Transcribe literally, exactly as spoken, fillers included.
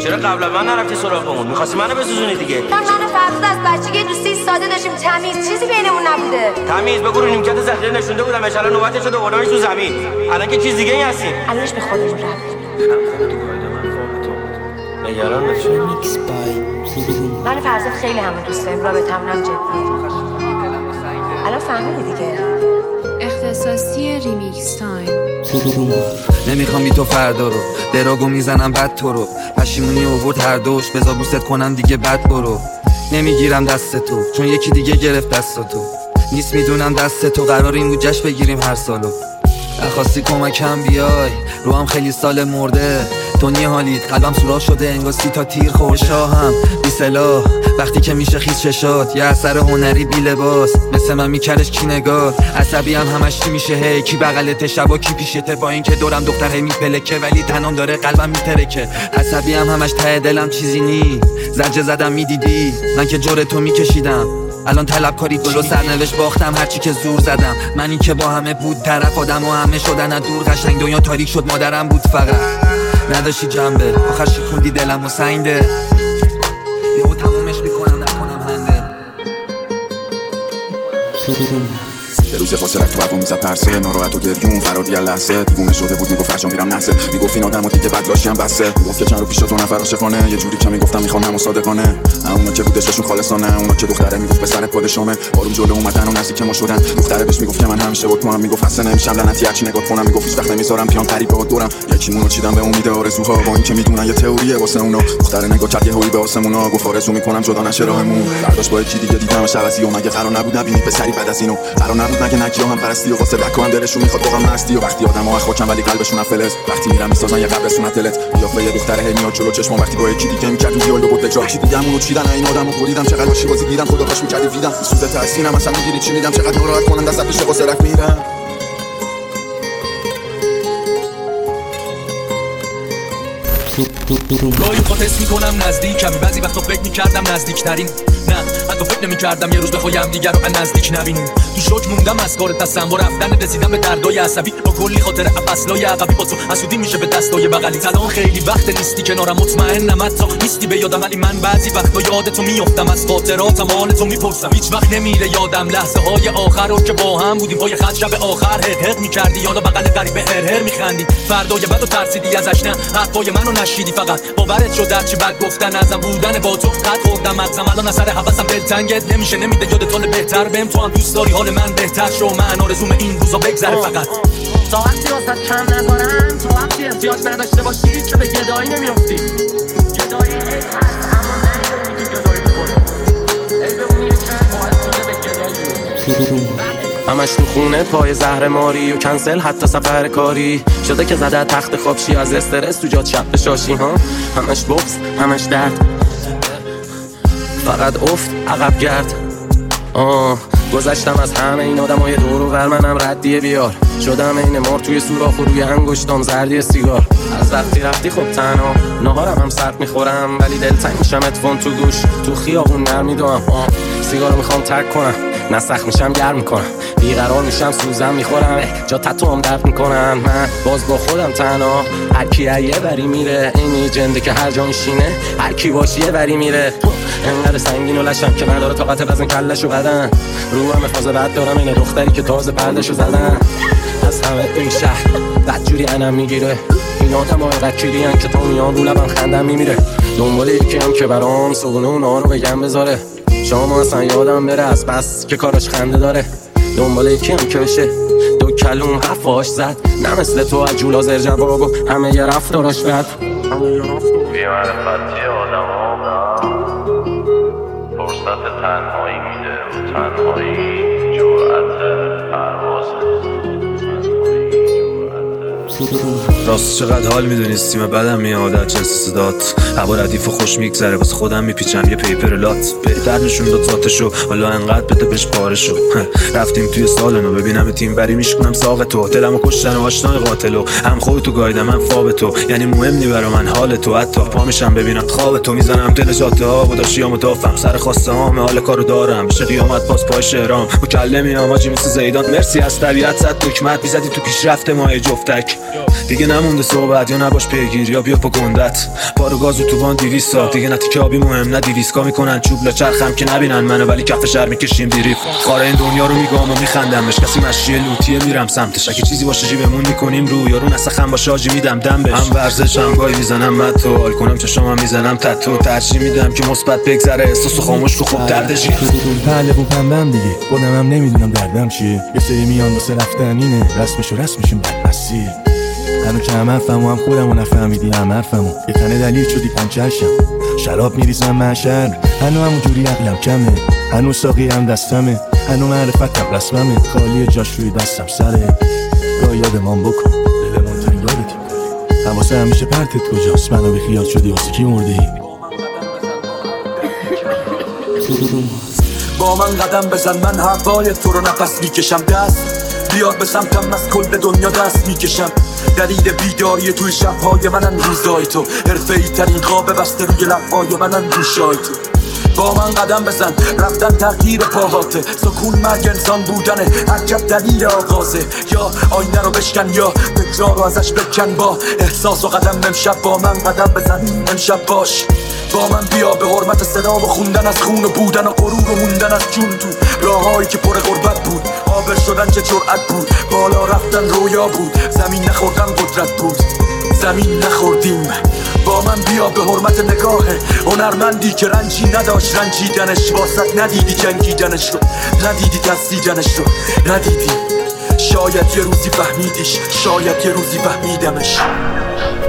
چرا قبلا من نرفتی سراغمون؟ می‌خواستی منو بسوزونی دیگه. من منو فرزاد از بچگی دوستی ساده داشتیم، تمیز چیزی بینمون نبوده. تمیز بگو رو نیمکت ذخیره نشونده بودم ان شاءالله نوبتش شده آوردمش تو زمین. الان که چیز دیگه ای هستین. الانش به خودمون رفت. نگران نباش. من فرزاد خیلی همه دوست داریم، رابطه‌مون جدیه. الان فهمیدی دیگه. اختصاصی ریمیکس تایم. نمیخوام بی تو فردا رو دراگو میزنم بد تو رو پشیمونی اوورد هر دوش بذار بوست کنم دیگه بد برو نمیگیرم دست تو چون یکی دیگه گرفت دست تو نیست میدونم دست تو قرار این بود جشن بگیریم هر سالو نخواستی کمکم بیای رو هم خیلی سال مرده تو نی حالیت قلبم سوراخ شده انگاستی تا تیر خوشاهم بی سلاح وقتی که میشه خیز چشات یه اثر هنری بی لباس مثل من میکردش کی نگاه عصبی هم همش چی میشه هی کی بغلت شبا کی پیشته با این که دورم دختر هی میپلکه ولی تنام داره قلبم میترکه عصبی هم همش ته دلم چیزی نی زجه زدم میدیدی من که جور تو میکشیدم الان طلب کاری دلو سرنوشت باختم هرچی که زور زدم من این که با همه بود طرف آدم و همه شدن از دور قشنگ دنیا تاریک شد مادرم بود فقط نداشتی جنبه آخر شکوندی دلم و سنگده یهو تمومش میکنم نکنم هنده به روز فاصلت تو هوا میزد پرسه ناراحت و گریون فرار یه لحظه دیوونه شده بود میگفت فرشا میرم نحسه میگفت این آدمو دیگه بد لاشیم بسه میگفت که چند رو پیش تو نفر عاشقانه یه جوری که میگفتم میخوام مصادقانه اونا که بود عشقشون خالصانه اونا که دختره میگفت پسرت پادشاهه آروم جلو اومدن و نزدیک ما شدن دختره بهش میگفت که من همیشه با تو هم میگفت اصلا نمیشم لعنتی هرچی نگاه کنم میگفت هیچ وقت نمیذارم پیان قریب با دورم یکیمونو چیدم به امید آرزوها با اینکه میدونن یه تئوریه واسه اونا دختره نگاه کرد یه هوی به آسمونا گفت آرزو میکنم جدا نشه راهمون برداشت با یکی دیگه دیدم شبسی و مگه قرار نبود نبینی پسری بعد از اینو قرار نبود مگه نگی هم پرستی و واسه دکو هم دلشون میخواد واقعا مستی و وقتی آدم‌ها خاکن ولی قلبشون فلز وقتی میرم میسازن یه قبر سنتلت قیافه یه دختر هی میاد جلو چشمم وقتی با یکی دیگه میکرد دیالوگ بود تکرار چی دیگه همونو چیدن این آدمو بریدم چقدر باشی بازی گیرم خدا کاش میکردی ویدم سوزه تاسینم اصلا میگیری چی میدم چقدر ناراحت کننده دست پیش واسه رفت میرم گاهی خود حس میکنم نزدیکم بعضی وقتا فکر میکردم نزدیکترین نه حتی فکر نمیکردم یه روز بخوایم دیگر رو نزدیک نبینیم تو شوک موندم از کار دستم با رفتن رسیدم به دردای عصبی با کلی خاطر اصلای عقبی با تو حسودی میشه به دستای بغلی الان خیلی وقت نیستی کنارم مطمئنم حتی نیستی به یادم ولی من بعضی وقتا یاد تو میافتم از خاطراتم حال تو میپرسم هیچ وقت نمیره یادم لحظه های آخر رو که با هم بودیم پای خط شب آخر هق هق میکردی یالا بغل غریبه هر هر میخندی فردای بعدو ترسیدی ازش نه حرفای منو نشیدی فقط باورت شد در چی بد گفتن ازم بودن با تو خط خوردم مغزم الان اثر حواسم دلتنگت نمیشه نمیده یادت حال بهتر بهم تو هم دوست داری حال من بهتر شو من آرزوم این روزا بگذره فقط تا وقتی واسه کم نذارم تا وقتی احتیاج نداشته باشی که به گدایی نمیافتی گدایی هست اما نمیدونی که گدایی بکنه ای بمونی که باید شده به گدایی همش تو خونه پای زهر ماری و کنسل حتی سفر کاری شده که زده تخت خواب شی از استرس تو جات شب شاشی ها همش بغض همش درد فقط افت عقب گرد آه گذشتم از همه این آدمای دور و بر منم ردیه بیار شدم این مار توی سوراخ و روی انگشتام زردی سیگار از وقتی رفتی خب تنها نهارم هم سرد میخورم ولی دلتنگ میشم اتفون تو گوش تو خیابون نرمیدوام آه سیگارو میخوام ترک کنم نسخ میشم گرم میکنم بیقرار میشم سوزم میخورم جا تتو هم درد میکنم من باز با خودم تنها هر کی یه بری میره اینی جنده که هر جا میشینه هر کی باشه یه بری میره انقدر سنگین و لشم که نداره طاقت وزن کلشو بدن رو هم فاز بد دارم این دختری که تازه پردشو زدن از همه این شهر بدجوری انم میگیره این آدم های رکیری هم که تا میان رو لبم خندم میمیره دنبال یکی هم که برام صبونه و نانو بگم بذاره شما اصلا یادم بره از بس که کاراش خنده داره دنبال یکی هم که بشه دو کلوم حفاش زد نه مثل تو عجول آزر جواب و همه یه رفتاراش بد بی‌معرفتی آدم ها فرصت تنهایی میده و تنهایی جرأت پروازه راست چقدر حال میدونستیم بعدم میاد از چه صدات هوا ردیف و خوش میگذره واسه خودم میپیچم یه پیپر لات بهتر نشون داد ذاتشو حالا انقدر بده بهش پاره شو رفتیم توی سالنو ببینم تیم بری میشکنم ساق تو دلمو کشتن و آشنای قاتلو هم خودتو گایدم من فاب تو یعنی مهم نی برا من حال تو حتی پا میشم ببینم خواب تو میزنم دل جاده ها و داشیامو دافم سر خواسته هام حال کارو دارم بشه قیامت باز پای شهرام و کله میام آجی مثل زیدان مرسی از طبیعت زد دکمت میزدی تو پیشرفت ما جفتک دیگه نمونده صحبت یا نباش پیگیر یا بیا پا گندت پارو گازو تو وان دیویستا دیگه نه تیکه آبی مهم نه دیویسکا میکنن چوب لچرخم که نبینن منو ولی کف شهر میکشیم دیریف خاره این دنیا رو میگم و میخندمش کسی مشی لوتیه میرم سمتش اگه چیزی باشه جیبمون میکنیم رو یارو نسخم با شاجی میدم دم بهش هم ورزش هم گاهی میزنم متو حال کنم چشامم میزنم تتو ترجیح میدم که مثبت بگذره احساس خاموش کو خوب دردش پله بو پندم دیگه خودم هم نمیدونم دردم چیه یه سری میان واسه رفتن اینه رسمشو رسمشون بد مسیر هنو که هم حرفمو هم خودمو نفهمیدی هم حرفمو یه تنه دلیل شدی پنچرشم شراب میریزم محشر هنو همون جوری عقلم کمه هنو ساقی هم دستمه هنو معرفتم رسممه خالی جاش روی دستم سره را یادمان بکن دلمون تا این یادتیم کنی حواسه همیشه پرتت کجاست منو بی خیال شدی واسه کی مردی با من قدم بزن من هوای تو رو نفس میکشم دست بیار به سمتم از کل دنیا دست میکشم دلیل بیداری توی شبهای منن روزای تو حرفه‌ای ترین خواب بسته روی لبهای منن گوشای تو با من قدم بزن رفتن تغییر پاهاته سکون مرگ انسان بودنه عجب دلیل آغازه یا آینه رو بشکن یا تکرار رو ازش بکن با احساس و قدم امشب با من قدم بزن امشب باش با من بیا به حرمت صدا و خوندن از خون و بودن و غرور و موندن از جون تو راههایی که پر غربت بود عابر شدن چه جرأت بود بالا رفتن رویا بود زمین نخوردن قدرت بود زمین نخوردیم با من بیا به حرمت نگاه هنرمندی که رنجی نداشت رنجیدنش واسط ندیدی جنگیدنش رو ندیدی ترسیدنش رو ندیدی شاید یه روزی فهمیدیش شاید یه روزی فهمیدمش